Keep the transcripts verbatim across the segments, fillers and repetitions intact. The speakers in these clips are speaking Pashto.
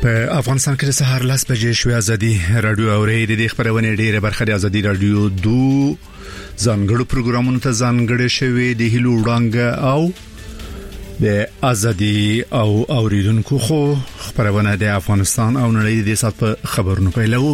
په افغانستان کې د سهار لاس بجې شوې ازادي رادیو اوري د خبرونه ډیره برخه د ازادي رادیو دو ځانګړو پروګرامونو ته ځانګړې شوې د هلو وړاندې او د ازادي او اوریدونکو خو خبرونه د افغانستان او نړۍ د سات په خبرونو پیلو.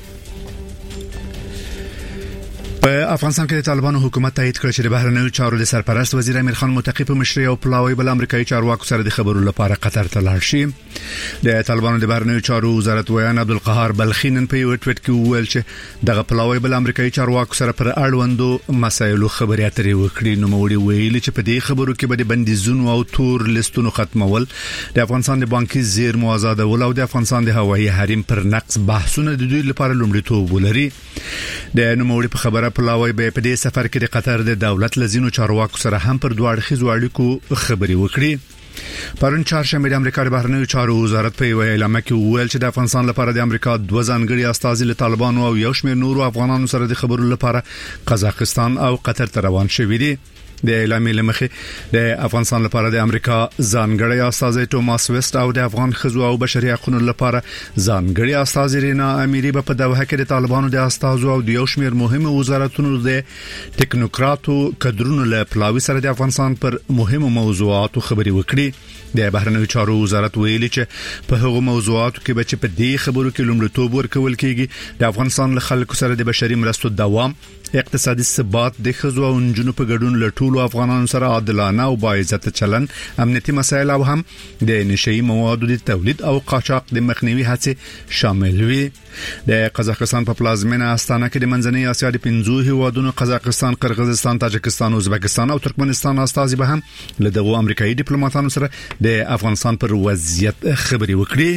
په افغانستان کې د طالبانو حکومت تایید کړ چې د بهرنیو چارو د سرپرست وزیر امیر خان متقی په مشرۍ او پلاوی بل امریکایي چارواکو سره د خبرو لپاره قطر ته لاړ شي. د طالبانو د بهرنیو چارو وزارت ویان عبدالقهار بلخینن په یو ټویټ کې وویل چې دغه پلاوی بل امریکایي چارواکو سره پر اړوندو مسایلو خبرې اترې وکړي. نو موړي ویلي چې په دې خبرو کې به د بندیزونو او تور لیستونو ختمول، د افغانستان د بانکي زیرمو آزادول او د افغانستان د هوایي حریم پر نقص بحثونه د دوی لپاره لومړیتوب ولري. د نوموړي په خبره پلاوی به په دې سفر کې د قطر د دولت لزینو چارواکو سره هم پر دوه اړخیزو اړیکو خبرې وکړي. پرون چهارشنبه د امریکا د بهرنیو چارو وزارت په یو اعلامیه کې وویل چې د افغانستان لپاره د امریکا دوه ځانګړي استازي له طالبانو او یو شمېر نورو افغانانو سره د خبرو لپاره قزاقستان او قطر ته روان شوي دي. د اعلامیې لمخې د افغانستان لپاره د امریکا ځانګړي استازي ټوماس ویسټ او د افغان خزو او بشري حقوقو لپاره ځانګړي استازي رینا امیری په دوحه کې د طالبانو د استازو او د یو شمېر مهمو وزارتونو د ټیکنوکراتو کډرونو له پلاوی سره د افغانستان پر مهمو موضوعاتو خبري وکړي. د بهرنیو چارو وزارت ویلي چې په هغو موضوعاتو کې به چې په دې خبرو کې لومړیتوب ورکول کېږي د افغانستان له خلکو سره د بشري مرستو دوام، اقتصادي ثبات، د خزو او نجونو په ګډون له ټولو افغانانو سره عادلانه او باعزت چلن، امنیتي مسایل او هم د نشئی موادو د تولید او قاچاق د مخنیوي هڅې شامل وي. د قزاقستان په پلازمینه استانه کې د منځنۍ اسیا د پنځو هیوادونو قزاقستان، قرغیزستان، تاجکستان، ازبکستان او ترکمنستان استازي به هم له دغو امریکایي ډیپلوماټانو سره د افغانستان پر وضعیت خبري وکړي.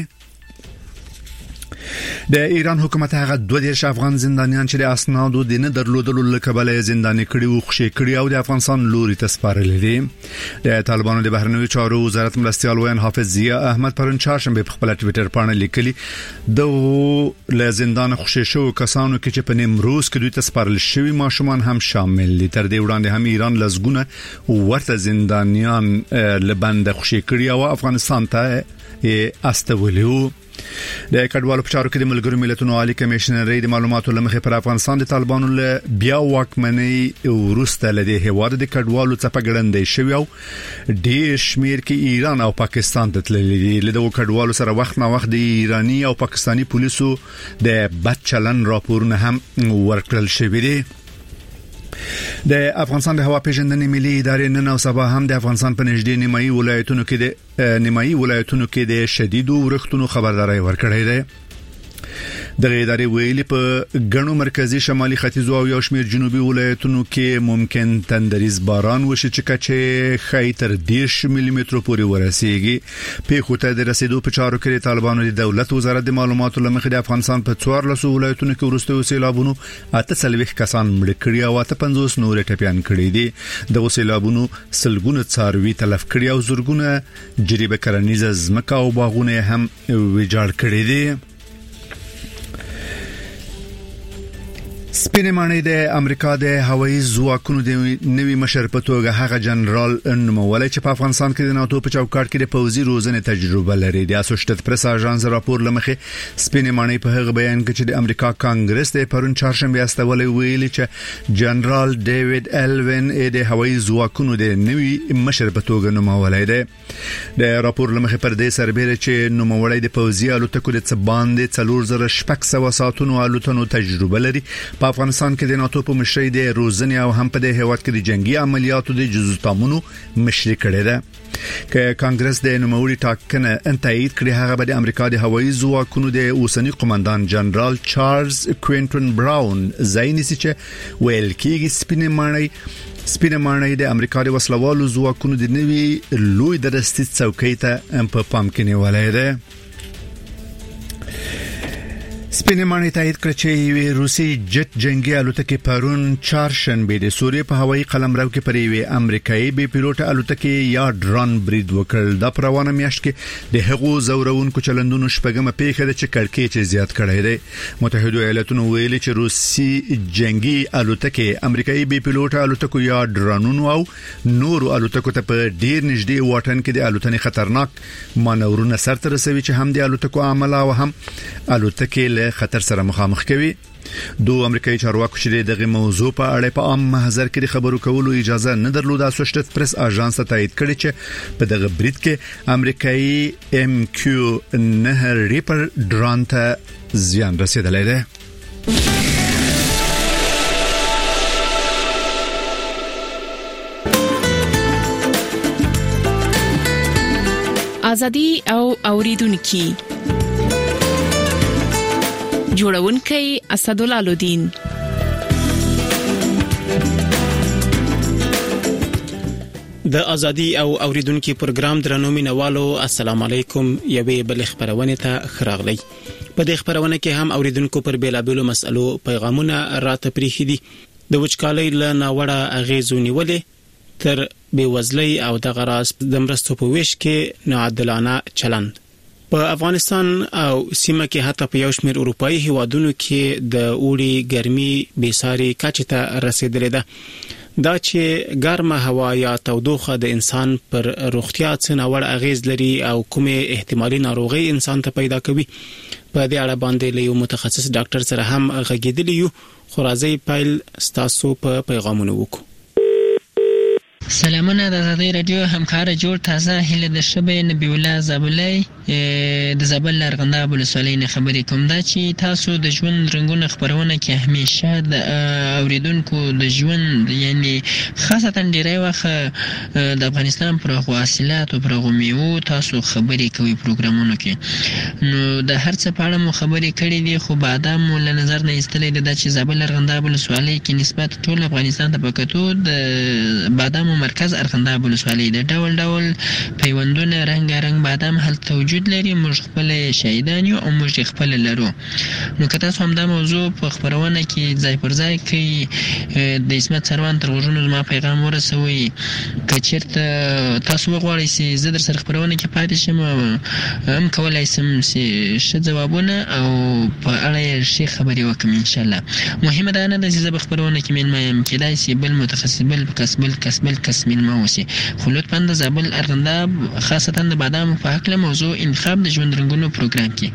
د ایران حکومت هغه دوه دیرش افغان زندانیان چې د اسنادو د نه درلودلو لکبله زنداني کړي او خوشي کړي او د افغانستان لوري ته سپارل دي. د طالبانو د بهرنیو چارو وزارت مرستيال وین حافظ ضیا احمد پرون چهارشنبه په خپل ټوئیټر باندې لیکلي د له زندان خوشي شو کسانو کې چې په نیمروز کې دوی ته سپارل شوی ماشومان هم شامل دي. تر دې وړاندې هم ایران لزګونه ورته زندانیان لبند خوشي کړي او افغانستان ته استولیو. د کډوالو په چارو کې د ملګرو ملتونو عالی کمشنري د معلوماتو لمخې پر افغانستان د طالبانو له بیا واکمنۍ ورسته لدی هواد د کډوالو څخه ګړندې شوی او ډیر شمیر کې ایران او پاکستان ته تللي دي. له دغو کډوالو سره وخت نه وخت د ایرانی او پاکستانی پولیسو د بد چلن راپورونه هم ورکړل شوی دي. د افغانستان د هوا پیژندنې ملي ادارې نن او سبا هم د افغانستان په نږدې نیمایي ولایتونو کې د نیمایي ولایتونو کې د شدیدو ورښتونو خبرداري ورکړې ده. د ادارې ویلي په غنو مرکزی شمالي ختیځو او یو شمېر جنوبي ولایتونو کې ممکن تندریز باران وشي چې کچې خای تر دیش ملي متر پورې ورسیږي. په خوته د رسیدو په چارو کې طالبانو د دولت وزارت د معلوماتو لمخې د افغانستان په څوارلس ولایتونو کې ورسته سیلابونو اته څلويخ کسان مړ کړي او اته پنځوس نور ټپيان کړي دي. د سیلابونو سلګونه څاروي تلف کړي او زورګونه جریبه کرنیزه ځمکه او باغونه هم ویجاړ کړي دي. سپینې ماڼۍ د امریکا د هوایي ځواکونو د نوي مشر په توګه هغه جنرال نومولی چې په افغانستان کې د ناتو په چوکاټ کې د پوځي روزنې تجربه لري. د اسوسییټډ پریس اژانس راپور لمخې سپینې ماڼۍ په هغه بیان کې چې د امریکا کانګرس د پرون چهارشنبه استولې ویلي چې جنرال ډیوډ الوین د هوایي ځواکونو د نوي مشر په توګه نومولی دی. د راپور لمخې پر دې سربېره چې نومولی د پوځي الوتکو د څبان د څلور زره شپږ سوه ساعتونو الوتنو تجربه لري. په افغانستان کې د ناتو په مشرۍ د روزنې او هم په د هیواد کې د جنگي عملیاتو د جزو تامونو مشري کړې ده. که کانګرس د نوموړي ټاکنه انتایید کړي هغه به د امریکا د هوایي ځواکونو د اوسنی قومندان جنرال چارلز کوینټن براون زاینسی چې ویل کېږي سپینې ماڼۍ سپینې ماڼۍ د امریکا د وسلوالو ځواکونو د نوي لوی درستي څوکۍ ته په پام کې نیولای ده. سپینمانه تایید کړ چې روسي جت جنگي الوتکې پرون چهارشنبه د سوریې په هوایي قلمرو کې پر یوې امریکایي بي پیلوټ الوتکې یا ډرون برید وکړ. د پروانه میاشت کې د هغو زورونکو چلندونو شپږمه پیښه ده چې کړکېچ زیات کړی دی. متحده ایالاتونو ویلي چې روسي جنگي الوتکې امریکایي بي پیلوټ الوتکو یا ډرونونو او نورو الوتکو ته په ډیر نږدې واټن کې د الوتنې خطرناک مانورونه سرته رسوي چې هم د الوتکو عمل او هم الوتکې خطر سره مخامخ کوي. دوه امریکایي چارواکو چې دغه موضوع په اړه په عام محضر کې خبرو کولو اجازه نه درلوده اسوسییټډ پریس اژانس ته تایید کړی چې په دغه برید کې امریکایي ام کیو نه ریپر ډرون ته زیان رسیدلی دی. ازادي او اوریدونکو جوړونکی اسدالله الدین. د ازادي او اوریدونکو پروګرام درنو مینوالو السلام علیکم. یوې بل خبرونه ته خراغلی. په دې خبرونه کې هم اوریدونکو پر بیلابېلو مسلو پیغامونه راته پریخي دي. د وچکالۍ له ناوړه اغیزو نیولې تر بیوزلۍ او د غراس د مرستو په ویش کې ناعادلانه چلند په افغانستان او سیمه کې حتی په یو شمېر اروپאי هیوادونو کې د اوړي ګرمي بېساري کچې ته رسیدلې ده. دا چې ګرمه هوا یا تودوخه د انسان پر روغتیا څه ناوړه اغیز لري او کومه احتمالي ناروغي انسان ته پیدا کوي. په دې اړه باندې له یو متخصص ډاکټر سره هم غږیدلی یو. خو راځي پیل ستاسو په پیغامونو وکړو. سلامونه د ازادي رادیو همکار جوړ تازه هله د شبې نبی الله زابلای د زابل لرغنده ولسوالۍ نه خبرې کوم. دا چې تاسو د ژوند رنگونه خبرونه کې همیشه د اوریدونکو د ژوند یعنی خاصتا ډیری وخت د افغانستان پر حاصلات او پر میوه تاسو خبرې کوي پروګرامونو کې. نو د هر څه په اړه مو خبرې کړې دي خو بادام له نظر نه ایستلې ده چې زابل لرغنده ولسوالۍ کې نسبت ټول افغانستان ته پکتو د بادام مرکز ارغنده ولسوالۍ د ډول ډول پیوندونه رنگ رنگ بادام هلته وجود لري. موږ خپل شهیدان یو او موږ خپل لرو. نو که تاسو هم دا موضوع په خبرونه کې ځای پر ځای کې د اسمت سروان تر غوږونو زما پیغام ورسوي. که چیرته تاسو وغواړئ چې زه در سره خبرونه کې پاتې شم هم کولای شم چې ښه ځوابونه او په اړه یې ښې خبرې وکړم انشاءالله. مهمه دا نه ده چې زه به خبرونه کې مېلمه یم، کېدای شي بل متخصص بل کس بل کس بل کس مېلمه اوسي. خو لطفا د زابل ارغنده خاصتا د بادامو په هکله موضوع انتخاب د ژوند رنګونو پروګرام کې.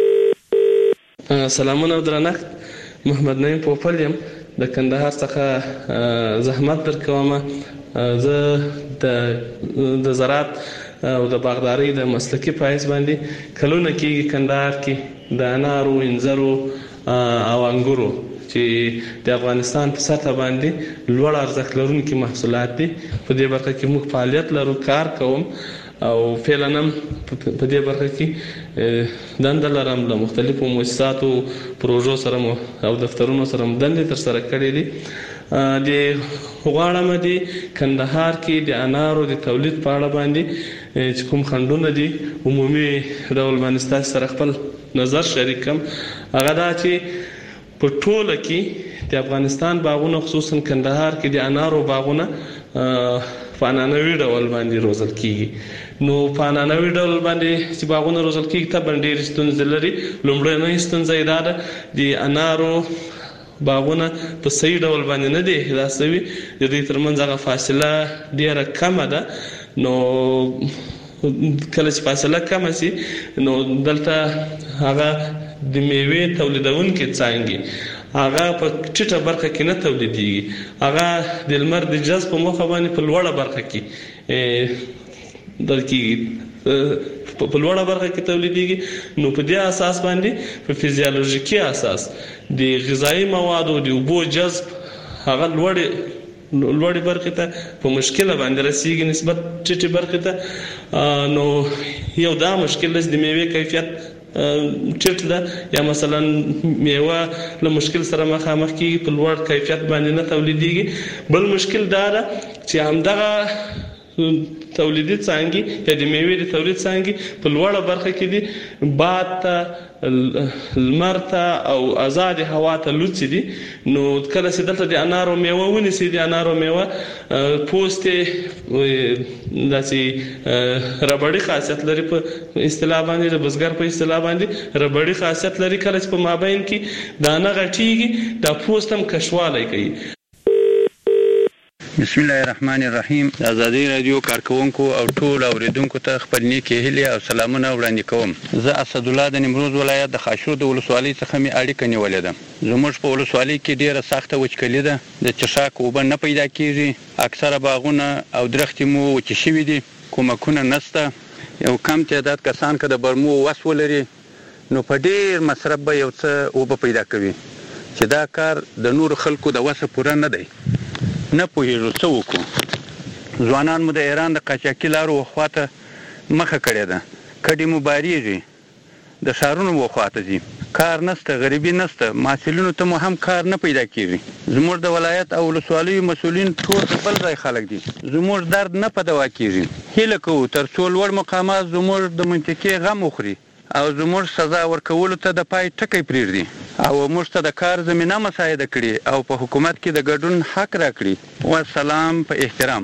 سلامونه او درنښت. محمد نعیم پوپل یم د کندهار څخه زحمت درکوم. زه د د زراعت او د باغدارۍ د مسلکي پایز باندې کلونه کې کندهار کې د انارو، انځرو او انګورو چې د افغانستان په سطح باندې لوړ ارزښت لرونکي محصولات دي. په دې برخه کې موږ فعالیت لرو، کار کوم او فعلا هم په دې برخه کې دنده لرم. له مختلفو مؤسساتو پروژو سره او دفترونو سره دندې ترسره کړې دي. د غواړم د کندهار کې د انارو د تولید په اړه باندې چې کوم خندونه دي عمومي ډول باندې ستاسو سره خپل نظر شریک کوم. هغه دا چې په ټوله کې د افغانستان باغونه خصوصا کندهار کې د انارو باغونه په عنعنوي ډول باندې روزل کیږي. نو په عنعنوي ډول باندې چې باغونه روزل کیږي ته باندې ستونزې لري. لومړنۍ ستونزه دا ده د انارو باغونه په صحیح ډول باندې نه دي احداث شوي. د دې ترمنځ هغه فاصله ډیره کمه ده. نو کله چې فاصله کمه شي نو دلته هغه د میوې تولیدونکو څنګه هغه په ټیټه برخه کې نه تولیديږي. هغه د لمر د جذب په مخه باندې په لوړه برخه کې دلته په لوړه برخه کې تولیديږي. نو په دې اساس باندې په فزیولوژیکي اساس د غذایی موادو د اوبو جذب هغه لوړ لوړ برخه ته په مشکله باندې رسیږي نسبت ټیټه برخه ته. نو یو دا مشکل د میوې کیفیت چټ ده یا مثلا میوه له مشکل سره مخامخ کیږي په لوړ کیفیت باندې نه تولیديږي. بل مشکل دا ده چې همدغه تولیدي څانګې یا د میوې د تولید څانګې په لوړه برخه کې دي، باد ته، لمر ته او آزاد هوا ته لوڅ دي. نو کله چې دلته د انارو میوه ونیسي، د انارو میوه پوست داسې ربړی خاصیت لري، په اصطلاح باندې د بزګر په اصطلاح باندې ربړی خاصیت لري. کله چې په مابین کې دانه غټیږي دا پوست هم کشوالی کوي. بسم الله الرحمن الرحیم. آزادی رادیو کارکونکو او ټول اوریدونکو ته خپل نیکی هیلې او سلامونه وړاندې کوم. زه اسد الله د نیمروز ولایت د خاشرود ولسوالۍ څخه می اړیکه نیولې ده. زموږ په ولسوالۍ کې ډیره سخته وچکلي ده، د چشاک اوبه نه پیدا کیږي، اکثره باغونه او درختې مو وچې شوي دي، کومکونه نشته. یو کم تعداد کسان که د برمو وس ولري نو په ډیر مصرف به یو څه اوبه پیدا کوي، چې دا کار د نور خلکو د وسه پوره نه دی. نه پوهېږو څه وکړو. ځوانان مو د ایران د قاچاقي لارو خواته مخه کړې ده، کډې مو باریږي، د ښارونو خواته ځي، کار نشته، غریبي نشته، محصلینو ته مو هم کار نه پیدا کېږي. زموږ د ولایت او ولسوالیو مسؤلین ټول بل ځای خلک دي، زموږ درد نه په دوا کېږي. هیله کوو تر څو لوړ مقامات زموږ د منطقې غم وخوري او زموږ سزا ورکولو ته د پای ټکی پرېږدي او موږ ته د کار زمینه مساعده کړي او په حکومت کې د ګډون حق راکړي. والسلام په احترام.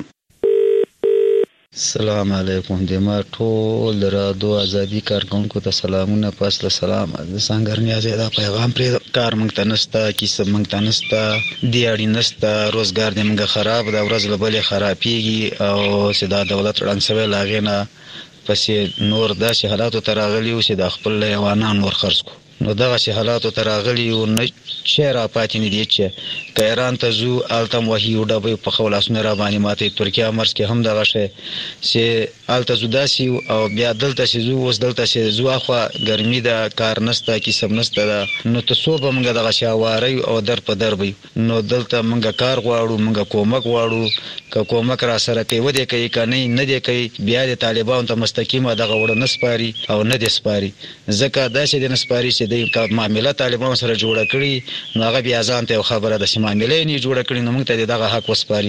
السلام علیکم. د ما ټول رادیو ازادي کارکونکو ته سلامونه. پس له سلام د سنگر نیازه دا پیغام پر کار مونږ ته نشته، کیسه مونږ ته نشته، دیاړي نشته، روزګار دې مونږ خراب دا ورځ له بلې خرابېږي او سدا دولت رنګ سوي لاغینه پسې نور داسې حالاتو ته راغلي و چې د خپل لیوانان ور خرڅ کو. نو دغه شي حالاتو ته راغلي و نه چې را پاتې نه دي چې که ایران ته ځو هلته م وحي ډبې په خپل لاسونه را باندې ماتې. ترکیه مرز کې هم دغه شی چې هلته ځو داسې او بیا دلته چې ځو اوس دلته چې ځو اخوا ګرمي ده، کار نشته، کیسه نشته ده، نو ته څو به موږ دغه شی هواری او در په در وي. نو دلته موږ کار غواړو، موږ کومک غواړو. که کومک را سره کوي ودې کوي که نه نه دی کوي بیا د طالبانو ته مستقیمه دغه وړه نه سپاري او نه دی سپاري. ځکه داسې دی نه سپاري چې دی که معامله طالبانو سره جوړه کړي نو هغه بیا ځان ته یو خبره ده چې معامله یې نه جوړه کړي نو موږ ته دغه حق وسپاري.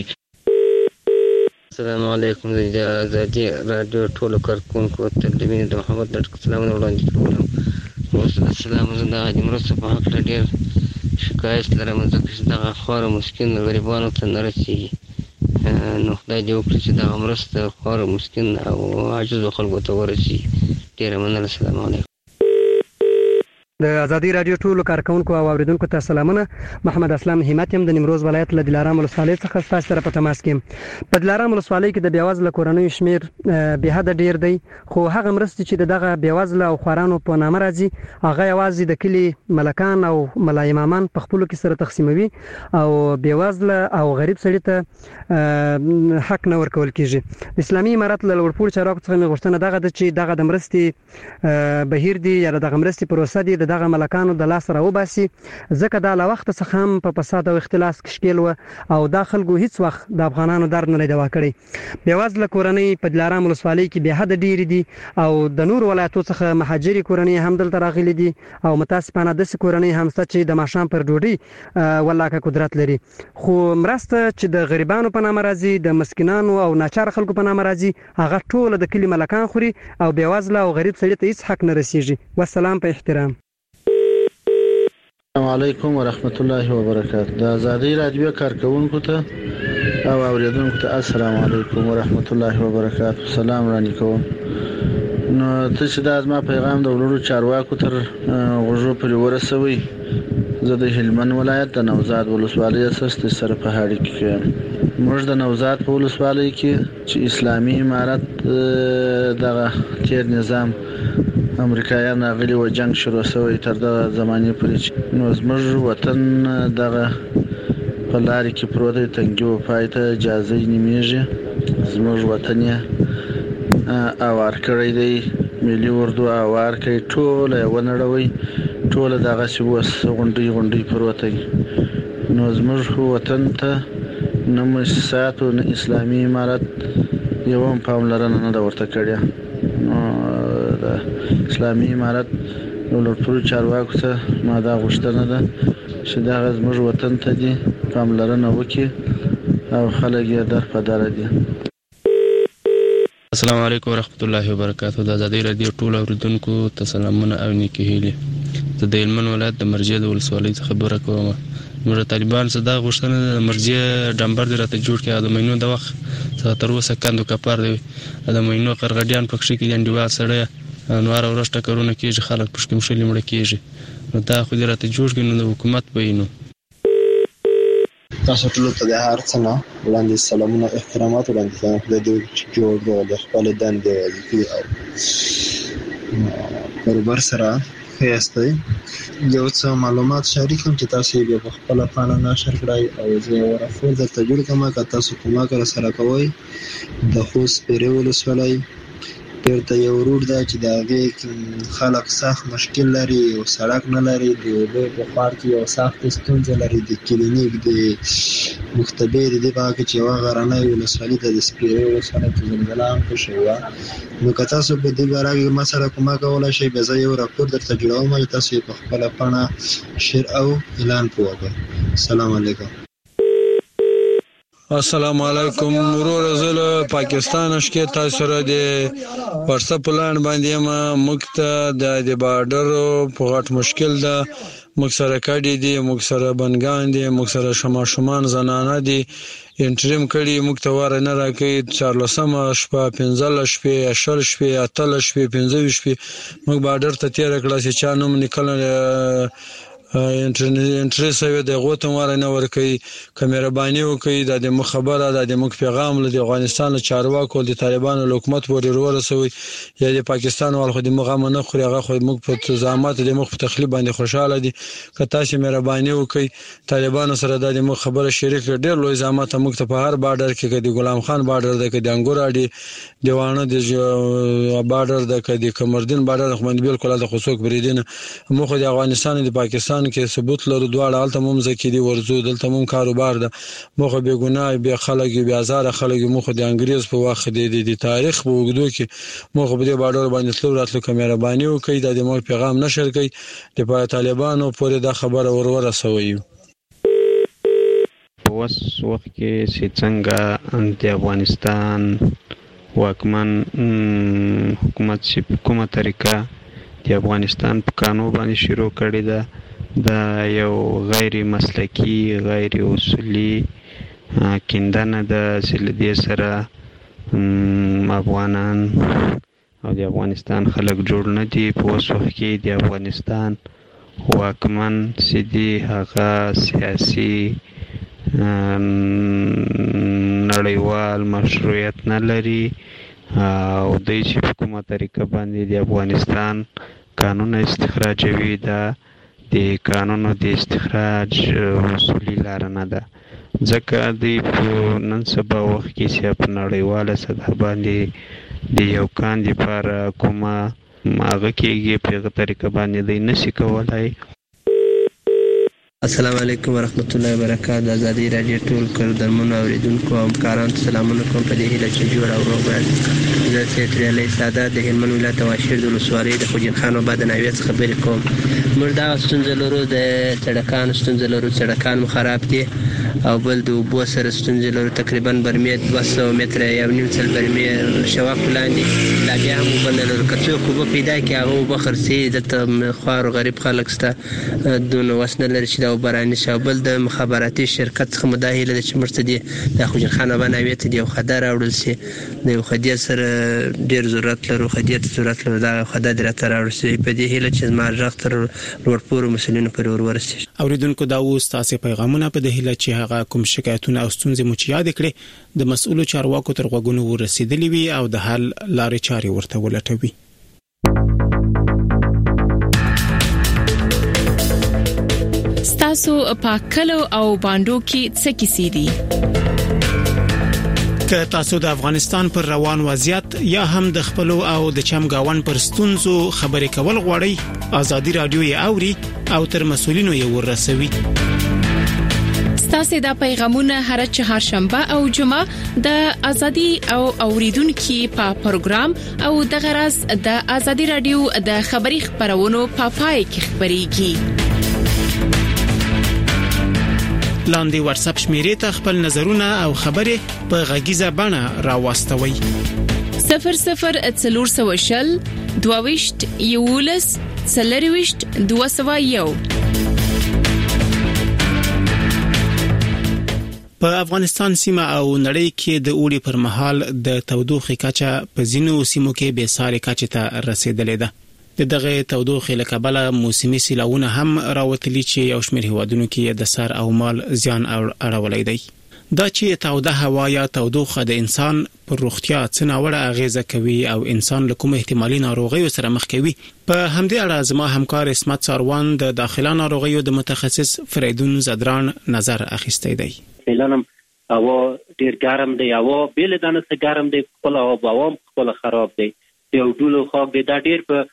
السلام علیکم. د ازادي رادیو ټولو کارکونکو ته د مینې د محبت د سلامونه وړاندې کوم. اوس د سلام زه د حاجي مرستو په هکله ډېر شکایت لرم، ځکه چې دغه خواره مسکین غریبانو ته نه رسېږي. نو خدای دې وکړي چې دغه مرسته خواره مسکین او عاجزو خلکو ته ورسېږي. ډېره مننه. السلام علیکم. د ازادي رادیو ټولو کارکونکو او اوریدونکو ته سلامونه. محمد اسلام همت يم د نیمروز ولایت له دلارام ولسوالۍ څخه ستاسو سره په تماس کې. په دلارام ولسوالۍ کې د بیوزله کورنیو شمیر به حد ډیر دی، خو هغه مرستې چې دغه بیوزله او خوارانو په نامه راځي هغه یوازې د کلی ملکان او ملای امامان په خپلو کې سره تقسیموي او بیوزله او غریب سړي ته حق نه ورکول کیږي. اسلامي امارت له لوړپوړو چارواکو څخه مې غوښتنه دغه ده چې دغه د مرستې بهیر دی یا دغه مرستې پروسه دی دغه ملکانو د لاس را وباسي، ځکه دا له وخت څخه هم په فساد او اختلاس کې شکیل و او دا خلکو هیڅ وخت د افغانانو درد نه دوا کړی. بیوزله کورنۍ په دلارام ولسوالۍ کې به حد ډیر دي او د نور ولایتو څخه مهاجري کورنۍ هم دلته راغلي دي او متاسفانه داسې کورنۍ هم شته چې د ماښام پر ډوډۍ ولاکه قدرت لري. خو مرسته چې د غریبانو په نامه راځي، د مسکینانو او ناچار خلکو په نامه راځي، هغه ټول د کلی ملکان خوري او بیوزله او غریب سړي ته هیڅ حق نه رسیږي. والسلام په احترام. السلام علیکم ورحمت الله وبرکاته. د ازادي رادیو کارکونکو ته او اوریدونکو ته السلام علیکم ورحمت الله وبرکاته. سلام وړاندې کوم. نو ته چې دا زما پیغام د ولورو چارواکو تر غوږو پورې ورسوي. زه د هلمند ولایت د نوزاد ولسوالۍ اساس سره په هاړي کې موږ د نوزاد په ولسوالۍ کې چې اسلامي امارت دغه تیر نظام امریکایان غلي و جنگ شروع شوی تر دغه زمانه پورې نو زموږ وطن دغه په لارې کې پروت دی، تنګي و پای ته اجازه نیمیږي. زموږ وطن یې اوار کړی دی، ملي اردو اوار کوي، ټوله یې ونړوي، ټوله دغسې اوس غونډۍ غونډۍ پروت دی. نو زموږ وطن ته نه مؤسساتو نه اسلامي امارت یو هم پاملرنه نه ده ورته کړې. نو د اسلامي امارت لوړپوړو چارواکو ته ما دا غوښتنه ده چې دغه زموږ وطن ته دي پاملرنه وکړي او خلک یې در په دره دي. السلام علیکم ورحمت الله وبرکاتہ. د ازادي رادیو ټول اوریدونکو ته سلامونه او نیکی هیلې. زه د هلمند ولایت د مرجې د ولسوالۍ څخه خبره کوم. موږ طالبان څخه دا غوښتنه د مرجې ډمبر دی راته جوړ کړي د مینو د وخت څخه تر اوسه کندو کپار دی د مینو قرغډیان پکښې کې انډیوال سره انوار او رشته کارونه کېږي خلک پښکې مشلې مړه کېږي نو دا خو دې راته جوړ کړي نو د حکومت به نو تاسو ټول ته د هر څه نه وړاندې سلامونه احترامات وړاندې کوم د دې جوړ د خپل دندې وظیفې او کاروبار سره خیاستئ یو څه معلومات شریکم چې تاسو یې په خپل پاڼه نشر کړئ او زه یو راپور درته جوړ کوم که تاسو کومه کار سره کوئ د خوست پیرې ولسوالۍ بیرته یو روډ ده چې د هغې خلک سخت مشکل لري او سړک نه لري د اوبو په خوا کې یو سخت ستونزه لري د کلینیک د مختبر د دې په هغه کې چې یوه غرنۍ ولسوالي ده د سپیرې ولسوالۍ کې زلزله هم پېښه وه نو که تاسو په دې باره کې ما سره کومک کولی شئ بیا زه یو راپور درته جوړوم چې تاسو یې په خپله پاڼه شیر او اعلان پرې وکړئ. السلام علیکم. السلام علیکم ورور زله پاکستان شکه تاسو سره د واتساپ پلان باندې ما مکته د د بارډر په غټ مشکل ده موږ سره کډی دي موږ سره بنګان دي موږ سره شما شومان زنانه دي انټریم کړي موږ ته واره نه راکې چارلسمه شپه پنځل شپې اشل شپې اتل شپې پنځه شپې موږ بارډر ته تیر کړل چې چا نوم نکل انټرنیټ سوي د غوتم واره نه ور کوي کیمرا باندې وکي د مخ خبره د مخ پیغام له افغانستان له چارواکو د طالبانو حکومت پورې ورسوي یا د پاکستان ول خو د مغه نه خوري هغه خو موږ په تزامات د مخ په تخلیب باندې خوشاله دي که تاسو مهرباني باندې وکي طالبانو سره د مخ خبره شریک ډېر لوی زامات موږ ته په هر بارډر کې د غلام خان بارډر د کې د انګور اډي دیوانه د بارډر د کې د کمردین بارډر خو باندې بالکل د خصوص بریدنه موږ د افغانستان د پاکستان کې ثبوت لرو دواړه الته موږ ځکې دی ورزو دلته موږ کاروبار ده موږ به ګناه به خلک به هزار خلک موږ د انګريز په وخت دی د تاریخ په وګړو کې موږ به د بارډر باندې تلو راتلو کیمرا باندې وکي د موږ پیغام نشر کوي د طالبانو پورې دا خبره ورور رسوي اوس وخت کې چې څنګه د افغانستان واکمن حکومت چې کومه طریقه د افغانستان په قانون باندې شروع کړی ده دا یو غیر مسلکی غیر اصولي کیندنه د سلدي سره افغانان او د افغانستان خلک جوړ نه دي په اوس وخت کې د افغانستان واکمن سیدي هغه سیاسي نړیوال مشروعیت نه لري او د چې په کومه طریقه باندې د افغانستان قانون استخراجوي دا د قانونو د استخراج اصولي لار نه ده ځکه د نن سبا وخت کې چې په نړیواله سطح باندې د یو کان لپاره کومه هغه کېږي په هغه طریقه باندې دی نشي کولای. السلام علیکم ورحمت الله وبرکاته. ازادي رادیو ټول کردمون اوریدونکو او همکارانو ته سلامونه کوم په دې هیله چې جوړ او روغ یاست. زه سید علي ساده د هلمند ولایت واشیر د ولسوالۍ د خوجین خان آباد ناویت خبرې کوم. موږ دا ستونزه لرو د سړکانو ستونزه لرو سړکان مو خراب دي او بل د اوبو سره ستونزه لرو تقریبا برمې دوه سوه متره یو نیم سل برمې شواک لاندې لا بیا هم اوبه نه لرو که څوک اوبه پیدا کړي هغه اوبه خرڅوي دلته خوار و غریب خلک شته دونه وس نه لري چې دا اوبه رانیسي او بل د مخابراتي شرکت څخه مو دا هیله ده چې موږ ته دي د خوجین خان آباد ناویې ته د یو خده راوړل شي د یو خدې سره ډېر ضرورت لرو خدې ته ضرورت لرو دا خده دې راته راوړل شي په دې هیله چې زما غږ تر لوړ پوړو مسؤلینو پورې ور ورسېږي. اوریدونکو دا اوس تاسو پیغامونه په دې هیله چې هغه کوم شکایتونه او ستونزې مو چې یاد کړئ د مسؤلو چارواکو تر غوږونو ورسېدلې وي او د حل لارې چارې ورته ولټوي. تاسو په کلو او باندو کې څه کیسې دي؟ که تاسو د افغانستان پر روان وضعیت یا هم د خپل او د چمګاون پر ستونزو خبرې کول غواړئ ازادي رادیو یې اوري او تر مسؤلینو یې ورسوي. ستاسو دا پیغامونه هر چهارشنبه او جمعه د ازادي او اوریدونکو په پروګرام او د غرض د ازادي رادیو د خبري خبرونو په پای کې خبريږي. لاندې واتس اپ شمیرې ته خپل نظرونه او خبرې په غږیزه بڼه راوستوي. صفر صفر څلور سوه شل دوه ویشت یولس څلور ویشت دوه سوه یو. په افغانستان سیمه او نړۍ کې د اوړي پر مهال د تودوخې کچه په ځینو سیمو کې به ساري کچه ته رسیدلې ده. د دغه تودوخې له کبله موسمي سیلاوونه هم راوتلي چې یو شمېر هیوادونو کې د سر او مال زیان اړولی دی. دا چې توده هوا یا تودوخه د انسان پر روغتیا څه ناوړه اغیزه کوي او انسان له کوم احتمالي ناروغیو سره مخ کوي، په همدې اړه زما همکار اسمت ساروان د داخله ناروغیو د متخصص فریدون زدران نظر اخیستی دی. فعلا هوا ډیر ګرم دی، هوا بیل دانه څه ګرم دی، خپل هوا خپل خراب دی، یو ډول خاک دی. دا ډیر په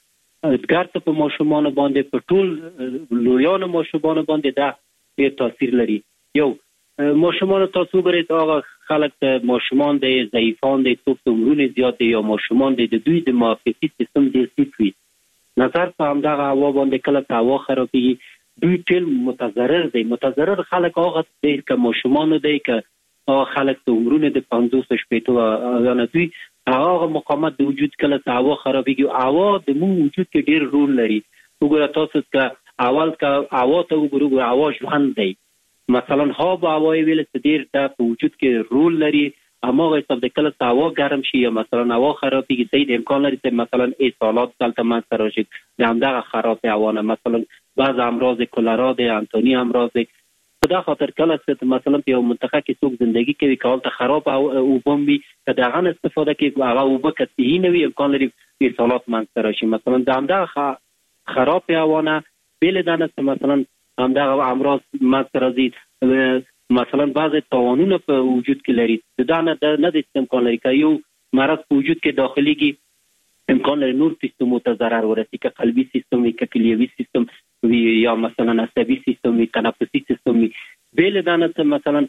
ګرځ په ماشومان باندې په ټول لویان ماشومان باندې دا ډیر تاثیر لري. یو ماشومان تاسو ګورئ هغه خلک ته ماشومان دی ضعیفان دی، څوک عمرونه زیات دی یا ماشومان دی، د دوی د معافیتي سیستم ډیر ټیټ وي. نظر په همدغه هوا باندې کله هوا خرابېږي، دوی ټول متضرر دي. متضرر خلک هغه دي که ماشومان دي که هغه خلک د عمرونه د پنځوس شپېتو یا نه دوی هغه مقاومت د وجود کله هوا خرابېږي. هوا د مون وجود کې ډیر رول لري. وګوره تاسو که اول که هوا ته وګورئ، هوا ژوند دی. مثلا هوا هوا ویل چې ډیر د وجود کې رول لري. هماغه حساب د کله هوا ګرم شي یا مثلا هوا خرابېږي، د دې امکان لري چې مثلا اصالات دلته منځته راشي د همدغه خراب هوا نه، مثلا بعض امراض کولرا دی، انتونی امراض دی. په دا خاطر کله چې مثلا په یو منطقه کې څوک زندگی کوي که هلته خراب او اوبه وي، که د هغه استفاده کوي هغه اوبه که صحي نه وي امکان لري اصالات منځته راشي. مثلا د همدغه خراب هوا نه بیل دانه چې مثلا همدغه امراض منځته راځي. مثلا بعض توانونه په وجود کې لري، د دا نه نه د امکان لري که یو مرض په وجود کې داخليږي امکان لري نور سیستمو ته ضرر ورسي، که قلبي سیستم وي، که کلیوي سیستم وي، یا مثلا عصبي سیستم وي، تنفسي سیستم وي. بیل دانه چې مثلا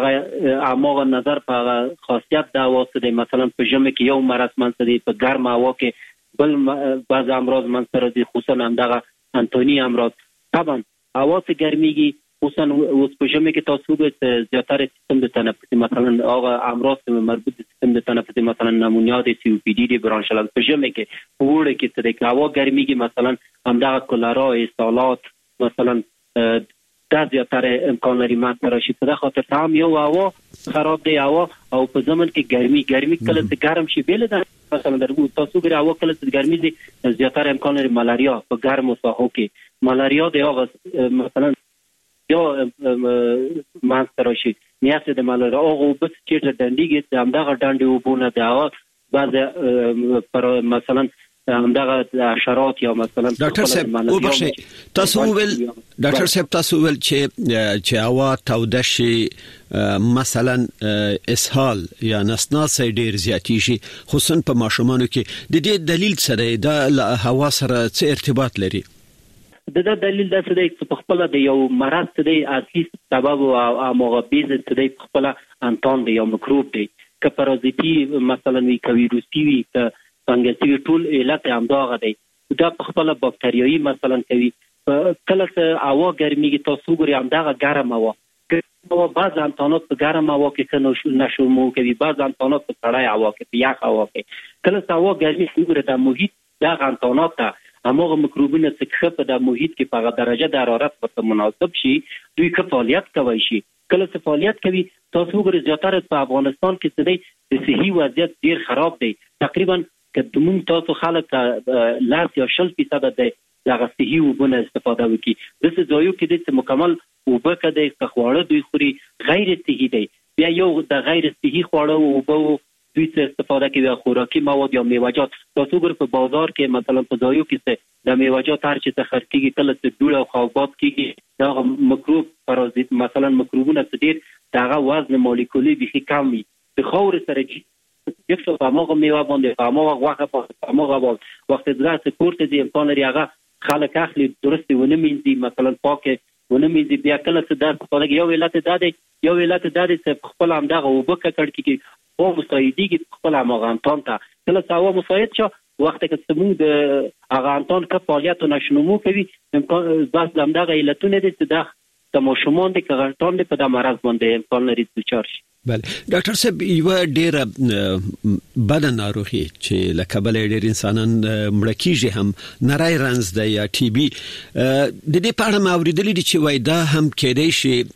هغه اماغه نظر په هغه خاصیت دا واسطه دی. مثلا په ژمي کې یو مرض منځته دی، په ګرم هوا کې بل بعض امراض منځته راځي، خصوصا همدغه انتوني امراض. طبعا هوا چې ګرميږي خصوصا اوس په ژمي کې تاسو به زیاتره سیستم د تنفسي مثلا هغه امراض مربوط د سیستم د تنفسي مثلا نمونیا دی، سی او پی ډي دی، برانشل په ژمي کې په وړه کې چې د هوا ګرميږي مثلا همدغه کولرا، اصالات مثلا دا زیاتره امکان لري ماته راشي. په خاطر هم یو هوا خراب دی هوا او په زمن کې ګرمي ګرمي کله چې ګرم شي بیل ده مثلا درګو تاسو ګره هوا کله چې ګرمي دي زیاتره امکان لري ملاریا په ګرم ساحو کې ملاریا دی هغه مثلا یا مانستر راشي نیاسه د مالره هغه بس چې دندګي د همدغه ډانډي وبونه دا بعض پر مثلا همدغه حشرات یا مثلا ډاکټر صاحب وبخښئ تاسو ول ډاکټر صاحب تاسو ول چې چې هوا توده شي مثلا اسهال یا نسناس ډیر زیاتی شي خصوصا په ماشومانو کې د دې دلیل سره د هوا سره څه ارتباط لري؟ د دا دلیل دا څه دی چې په خپل د یو مرض څه دی اصلي سبب او مغبیز څه دی په خپل انتون دی یو مکروب دی که پارازیتی مثلا وی که ویروسي وي که فنګسي ټول علت همدغه دی. دا په خپل باکتریایي مثلا کوي. کله چې هوا ګرميږي تاسو ګورئ همدغه ګرم هوا که بعض انتونات په ګرم هوا کې نشو کوي، بعض انتونات په سړی هوا کې په یخ هوا کې. کله چې هوا ګرمي ګورئ د محیط دغه انتونات ته هماغه مکروبونه چې په د محیط کې په درجه د حرارت ورته مناسب شي دوی که فعالیت کوي شي. کله چې فعالیت کوي تاسو وګورئ زیاتره په افغانستان کې څه دی د صحي وضعیت ډیر خراب دی. تقریبا که موږ تاسو خلک لاس یا شل فیصد د دغه صحي وبونه استفاده وکړي. د څه ځایو کې د مکمل وبه کده خواړه دوی خوري غیر صحي دی، بیا یو د غیر صحي خواړه وبو دوی څه استفاده کوي خوراکي مواد یا میوه‌جات. تاسو ګور په بازار کې مثلا په ځایو کې د میوه‌جات هر چې څخه کیږي کله چې ډوړ او خوابات کیږي دا مکروب پارازیت مثلا مکروبونه څه ډیر دغه وزن مالیکولي به کم وي د خور سره یو څه په موږ میوه باندې په موږ واخه په موږ وخت دغه سپورت دي امکان لري هغه خلک اخلي درست ونه مینځي مثلا پاکه ونه مینځي بیا کله چې دا په یو علت داده یو علت داده چې خپل هم دغه وبکه کړ کې او مساعدېږي خپل هغه انتون ته کله چې هوا مساعد شو وخت کې سمون د هغه انتون کې فعالیت نشنمو کوي امکان بس دغه علتونه دي چې د ماشومان د کغنټون په د مرض باندې امکان لري چې چارش بله ډاکټر صاحب یو ډیره بد ناروغي چې لکه بل ډیر انسانان مړه کیږي هم نری رنز د یا ټي بي د دې په اړه ما اوریدلې دي چې وای دا هم کېدای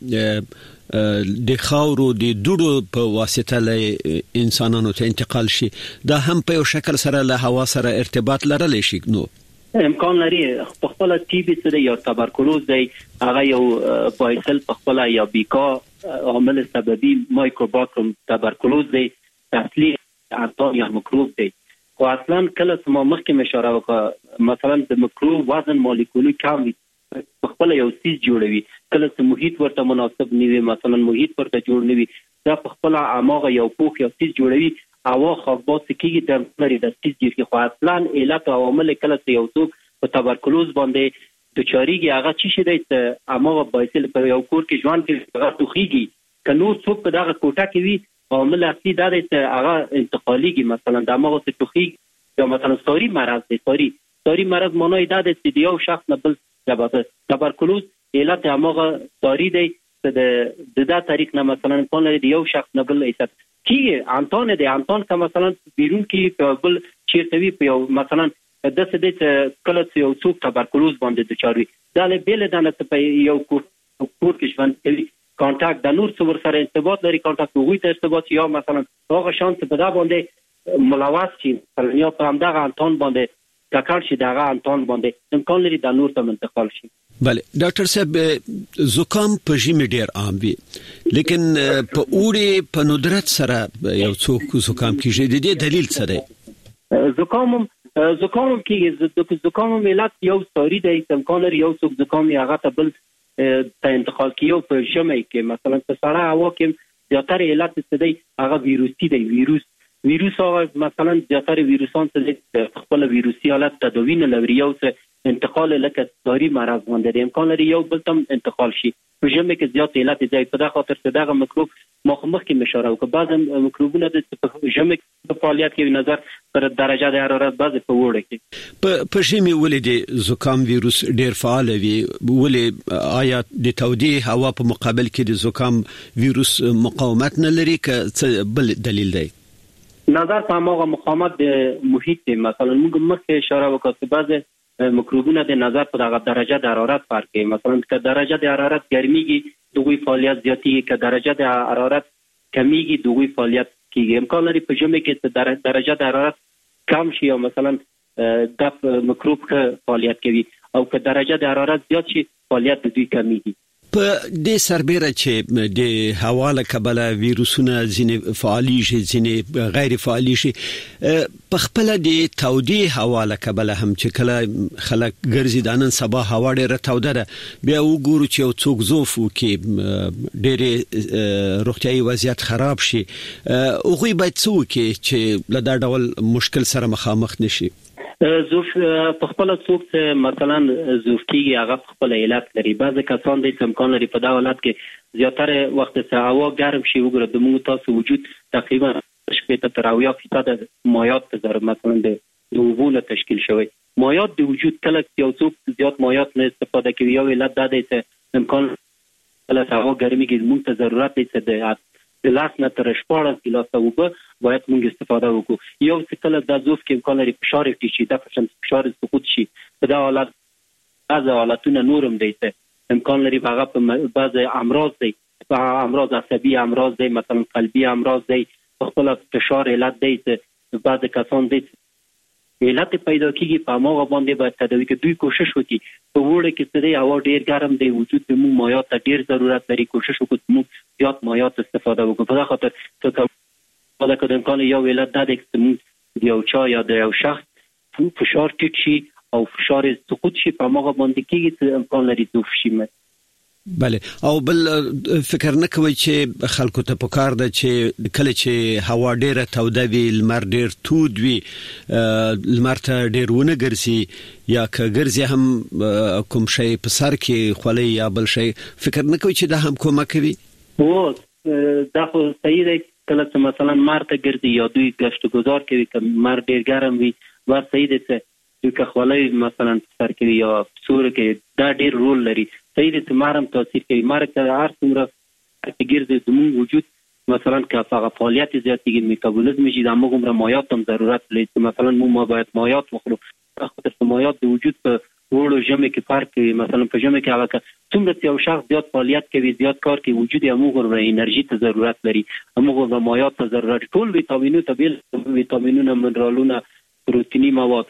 شي د خاورو د دوړو په واسطه له انسانانو ته انتقال شي دا هم په یو شکل سره له هوا سره ارتباط لرلی شي نو امکان لري په خپل ټي بي سره یا تبرکلوز دی هغه یو بایسل په خپل یا بیکا عامل سببي مایکروباکتریم تبرکلوز دی اصلي انتون یا میکروب دی خو اصلا کله چې ما مخکې اشاره وکړه مثلا د میکروب وزن مالیکولي کم وي په خپل یو سیس جوړوي کله چې محیط ورته مناسب نه وي مثلا محیط ورته جوړ نه وي دا په خپل عماغه یو پوښ یو سیس جوړوي هوا خاکباز کیږي د لري د سیس جوړي خو اصلا علت او عوامل کله چې یو څوک په تبرکلوز باندې د چاريږي هغه چی شي د اماغه بایسل په یو کور کې ژوند کې هغه توخیږي کنو څوک په دغه کوټه کې وي عامل اصلي دا دی چې هغه انتقاليږي مثلا د اماغه څخه توخیږي یا مثلا سوري مرض دی سوري سوري مرض مونږ دا د یو شخص نه بل سبب تبرکلوز علت اماغه سوري دی د د دا تاریخ نه مثلا په لري یو شخص نه بل ایست کیږي انتون دی انتون که مثلا بیرون کې په بل چیرته وي په مثلا د څه د کله چې یو څوک تبرکلوز باندې د چاروي دا له بیل دانه په یو کور کې ژوند کوي کانټاکټ د نور څور سره ارتباط لري کانټاکټ وګړي ته ارتباط یا مثلا هغه شانس په دا باندې ملوث شي یا په همدغه انتون باندې کاکړ شي دغه انتون باندې امکان لري د نور ته منتقل شي بله ډاکټر صاحب زکام په ژمي ډیر عام وي لیکن په اوړي په ندرت سره یو څوک زکام کیږي د دې دلیل څه دی زکام زکام کې د زکام ملت یو سوري د امکان لري یو څوک زکام یې هغه ته بل ته انتقال کیو په ژمي کې مثلا په سړه هوا کې زیاتره علت څه دی هغه ویروسي دی ویروس ویروس هغه مثلا زیاتره ویروسان څه خپل ویروسي حالت تدوین لري یو څه انتقال لکه سوري مرض باندې امکان لري یو بل تم انتقال شي په ژمي کې زیات علت دی په دغه خاطر چې دغه میکروب مخ کې اشاره وکړه بعض میکروبونه د ژمي په فعالیت کې نظر پر درجه د حرارت بعض په وړه کې په په ژمي ولې د زکام ویروس ډیر فعال وي ولې آیا د تودي هوا په مقابل کې د زکام ویروس مقاومت نه لري که بل دلیل دی نظر په هغه مقاومت د محیط مثلا موږ مخکې اشاره وکړه چې بعض میکروبونه د نظر په دغه درجه د حرارت فرق کوي مثلا که درجه د حرارت ګرميږي دغه فعالیت زیاتیږي که درجه د حرارت کمیږي دغه فعالیت کیږي امکان لري په ژمي کې درجه د حرارت کم شي او مثلا د میکروب ښه فعالیت کوي او که درجه د حرارت زیات شي فعالیت د دوی کمیږي په دې سربېره چې د هوا له کبله ویروسونه ځینې فعالي شي ځینې غیر فعالي شي په خپل د تودي هوا له کبله هم چې کله خلک ګرځي د نن سبا هوا ډېره توده ده بیا وګورو چې یو څوک زوف وکي ډېرې روغتیايي وضعیت خراب شي هغوی باید څه وکړي چې له دا ډول مشکل سره مخامخ نشي زوف په خپل څوک څه مثلا زوف کیږي هغه خپل علت لري بعض کسان د امکان لري په دا حالت کې زیاتره وخت څه هوا ګرم شي وګوره د موږ تاسو وجود تقریبا شپږ تر اویا فیصد مایعات تر مثلا د اوبو تشکیل شوی مایعات د وجود کله یو څوک زیات مایعات نه استفاده کوي یو علت دا دی چې امکان کله هوا ګرمي کې موږ ته ضرورت دی چې د لاس نه تر شپږ ګیلاسه اوبه باید موږ استفاده وکړو یو څه کله د زوف کې امکان لري فشار ټیټي د فشار سقوط شي په دا حالت از حالتونه نورم دی ته امکان لري هغه په بعض امراض دی په امراض عصبي امراض دی مثلا قلبي امراض دی په خپل فشار علت دی ته بعض کسان دی علت پیدا کیږي په موغه باندې باید تداوی کې دوی کوشش وکړي په وړه کې چې دی هوا ډیر ګرم دی وجود د مو مایعات ته ډیر ضرورت لري کوشش وکړو مو زیات مایعات استفاده وکړو په خاطر چې دا کله امکان یو علت دا دی چې مو یو چا یا د یو شخص فشار ټیټ شي او فشار سقوط شي په موغه باندې کېږي چې امکان لري دوف شي بله او بل فکر نه کوي چې خلکو ته پکار ده چې کله چې هوا ډیره توده وي لمر ډیر تود وي لمر ته ډیر ونه ګرځي یا که ګرځي هم کوم شی په سر کې خولي یا بل شی فکر نه کوي چې دا هم کومه کوي او دا خو صحیح دی کله چې مثلا مر ته ګرځي یا دوی گشت گذار کوي که مر ډیر ګرم وي ور صحیح دی چې دوی که خولي مثلا سر کې یا سور کې دا ډیر رول لري صحیح دی چې مارم تاثیر کوي مار که هر څومره ګرځي زموږ وجود مثلا که هغه فعالیت زیاتېږي میتابولیزم شي د موږ عمر مایات هم ضرورت لري مثلا مو ما باید مایات وخورو خاطر مایات د وجود په وړو ژمه کې فرق کوي مثلا په ژمه کې هغه څومره یو شخص زیات فعالیت کوي زیات کار کوي وجود یې موږ عمر انرژي ته ضرورت لري موږ عمر مایات ته ضرورت ټول ویټامینونه ته بیل ویټامینونه منرالونه پروتینی مواد